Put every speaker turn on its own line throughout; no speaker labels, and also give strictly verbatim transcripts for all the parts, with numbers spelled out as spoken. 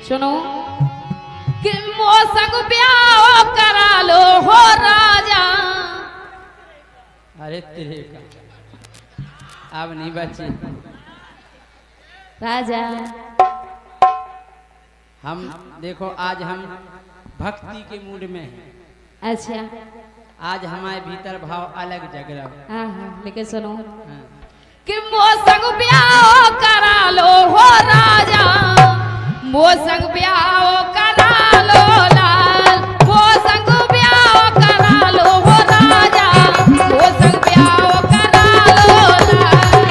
सुनो कि मोसंग ब्याह करा लो हो राजा।
अरे तेरे का अब नहीं बची
राजा।
हम देखो आज हम भक्ति के मूड में हैं।
अच्छा
आज हमारे भीतर भाव अलग जग रहा है।
हाँ हाँ लेकिन सुनो
हाँ।
कि मोसंग ब्याह करा लो हो राजा, मोसंग ब्याह करा लो लाल, मोसंग ब्याह करा लो हो राजा, मोसंग ब्याह करा लो लाल।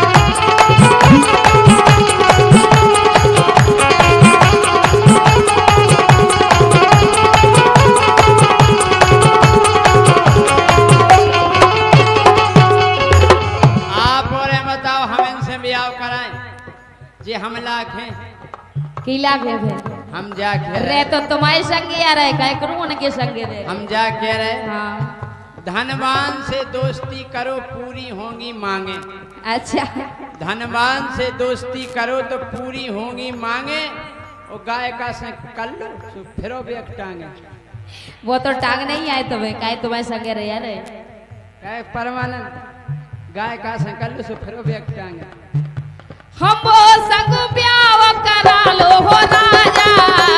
आप और बताओ हम इनसे ब्याह कराएं जे हम लाख हैं
किला के थे
हम जा कह
रे
रहे
तो तुम्हारे संगे आ रहे काय करूं उनके संगे रे।
हम जा कह रहे
हाँ
धनवान से दोस्ती करो पूरी होंगी मांगे।
अच्छा
धनवान से दोस्ती करो तो पूरी होंगी मांगे। और गाय का से कर लो तो फिर भी टांगे।
वो तो टांग नहीं आए तुम्हें काय तुम्हारे संगे रे यार।
गाय परमानंद गाय का से कर लो तो फिर भी टांगे।
हम वो संग ब्याह करा लो हो राजा,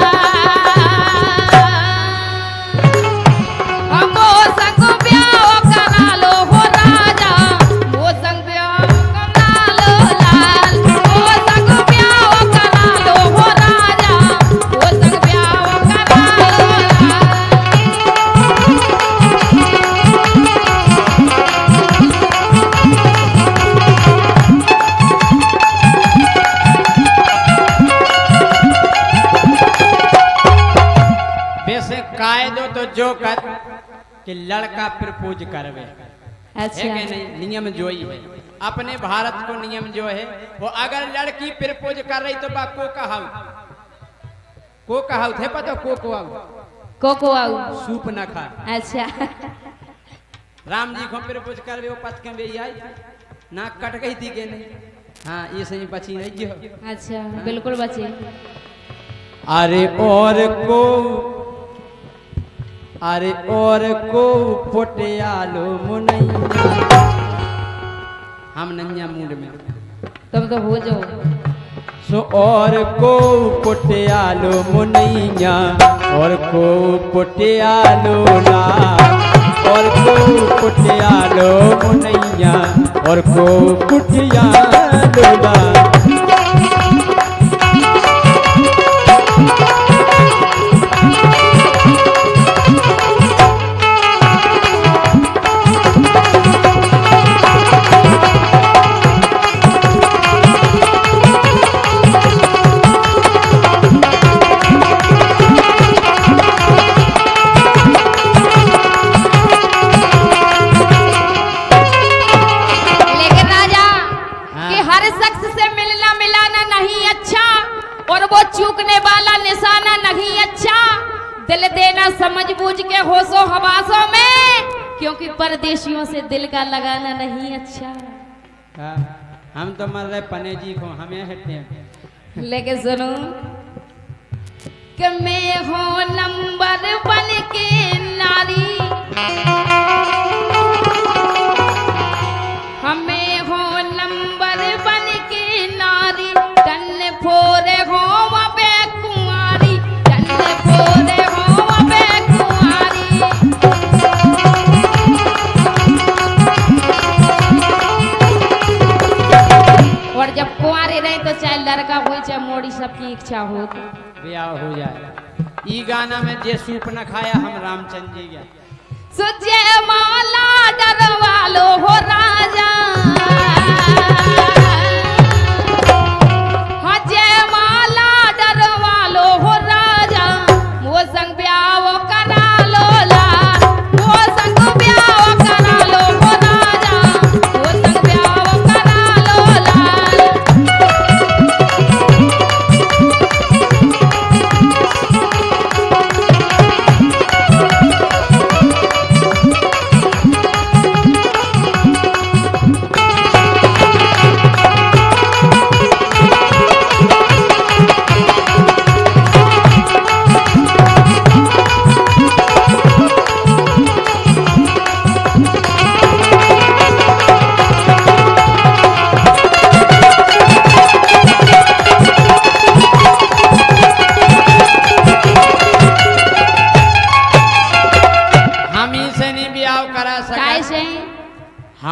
हम वो संग ब्याह करा लो हो राजा, वो संग ब्याह करा लो लाल, वो संग ब्याह करा लो हो राजा, वो संग ब्याह करा लो लाल।
वैसे कायदो तो जो कर कि लड़का प्रपोज करवे है
अच्छा
कि नहीं। नियम जो ही है अपने भारत को नियम जो है वो अगर लड़की प्रपोज कर रही तो बा को कहाऊ को कहाऊ थे पता को को आऊ
कोको आऊ
सूप न खा।
अच्छा
राम जी को प्रपोज करवे वो पथ के भी आई नाक कट गई थी के नहीं। हाँ ये सही बची नहीं जो।
अच्छा बिल्कुल बचे।
अरे और को अरे और को पोटियालो मुनैया। हम नन्या मूड में
तुम तो हो जाओ।
सो और को पोटियालो मुनैया और को पोटियालो ला और को पोटियालो मुनैया और को पोटियालो ला।
चूकने वाला निशाना नहीं अच्छा, दिल देना समझ बूझ के होशो हवासों में, क्योंकि परदेशियों से दिल का लगाना नहीं अच्छा।
हाँ, हम तो मर रहे पने जी को हमें हटते हैं।
लेकिन सुनो कि मैं हूँ नंबर बन के नारी, हमें हो नंबर बन के नारी, तन फोरे हो अबे कुंवारी, तन फोरे हो अबे कुंवारी। और जब कुंवारे रहे तो चाहे लड़का हो चाहे मोड़ी सबकी इच्छा हो
ब्याह हो जाए। ई गाना में जे सूप न खाया हम रामचंद्र जी गया।
सुजय माला डरवालो हो राजा, हाँ जय माला डरवालो हो राजा, वो संग ब्याह करा लो लाल, वो संग ब्याह करा लो हो राजा, वो संग ब्याह करा लो लाल।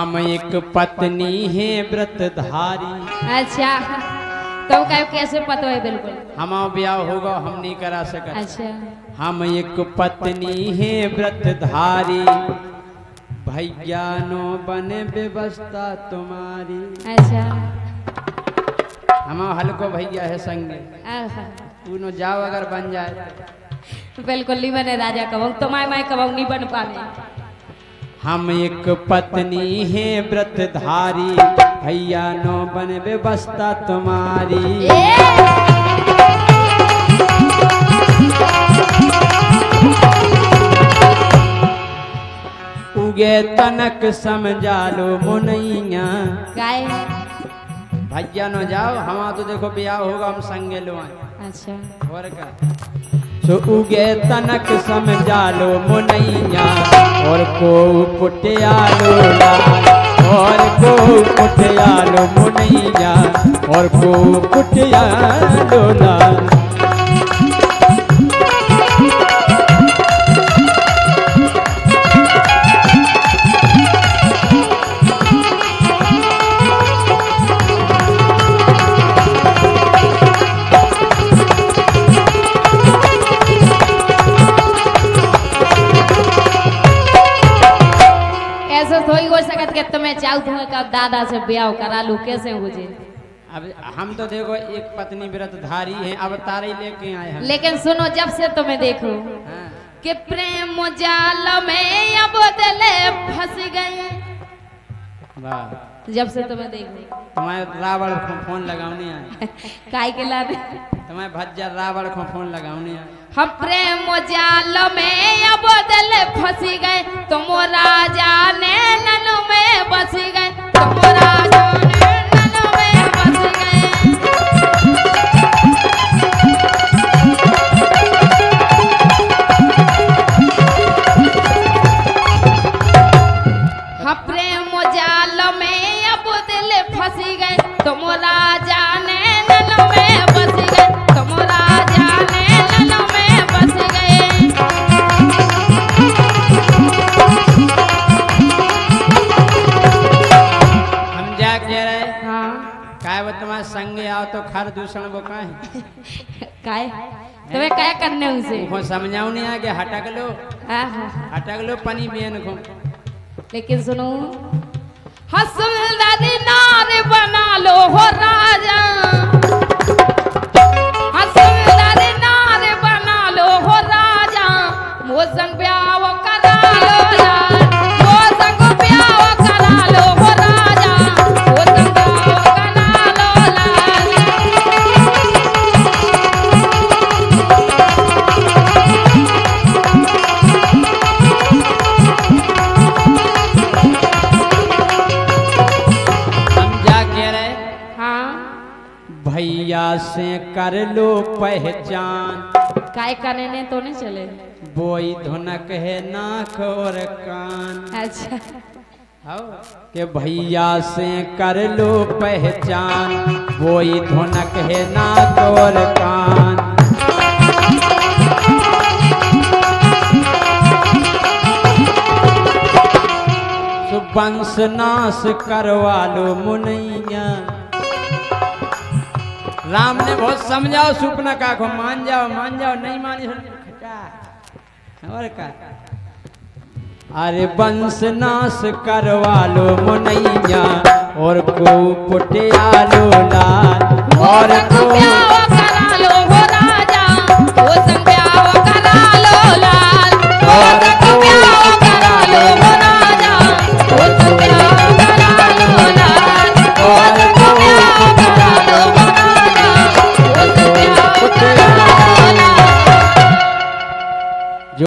हम एक पत्नी है व्रतधारी।
अच्छा तो क्या कैसे पता है? बिल्कुल
हम ब्याह होगा हम नहीं करा सकते।
अच्छा
हम एक पत्नी है व्रतधारी, भैया नो बने व्यवस्था तुम्हारी।
अच्छा
हम हल्को भैया है संगे,
आहा।
तू नो जाओ अगर बन जाए।
बिल्कुल नहीं बने राजा कबंग, तुम्हारे माई कबंग नहीं बन पाने।
हम एक पत्नी है व्रतधारी, भैया नो बन व्यवस्था तुम्हारी। उगे तनक समझा लो मुनैया।
गाय
भैया नो जाओ, हमारा तो देखो ब्याह होगा हम संगे लो आए।
अच्छा
और का सो उगे तनक समझा लो मुनैया, और को पुटिया लो लाल, और को पुटिया लो मुनैया, और को पुटिया लो लाल।
तुम्हें चाहूँ तुम्हें कब दादा से ब्याह करा लू, कैसे मुझे?
अब हम तो देखो एक पत्नी व्रतधारी हैं, अब तारे लेके आए हैं।
लेकिन सुनो, जब से तुम्हें देखो
हाँ।
कि प्रेम जाल में अब दिले फंस गए, जब से तुम्हें देखो।
तुम्हारे रावण को फोन लगाने आए।
काय के लाने?
तुम्हारे भज्जा रावण को फोन लगाने आए।
हम प्रेम जाल में अब दिले फंस गए, तुम राजा ने नन में बस गए, तुम राजा ने नन में बस गए। हम प्रेम जाल में अब दिल फंस गए, तुम राजा ने नन में बस गए, तुम राजा ने नन में बस गए।
हम जा कह रहे
हाँ
काय वो तुम्हारे संगे आओ तो खर दूषण वो काहे
काय तुम्हें क्या करने उनसे?
वो समझाऊ नहीं आगे हटक लो,
हाँ हाँ
हटक लो पनी बेन को।
लेकिन सुनो, हसन दादी नार बना लो हो राजा, हसन दादी नार बना लो हो राजा, मोसंग ब्याह करा लो लाल, मोसंग ब्याह करा लो हो राजा, मोसंग ब्याह करा लो लाल।
भैया से कर लो पहचान,
काय करने ने तो नहीं चले।
बोई धुनक है नाक और कान।
अच्छा
आओ के भैया से कर लो पहचान, बोई धुनक है नाक और कान। सुबंश नाश करवा लो मुनैया। राम ने बहुत समझाओ सुपना का को मान जाओ मान जाओ, नहीं मानी और का। अरे वंश नाश करवा लो मुनैया, और को पुटिया लो लाल, और को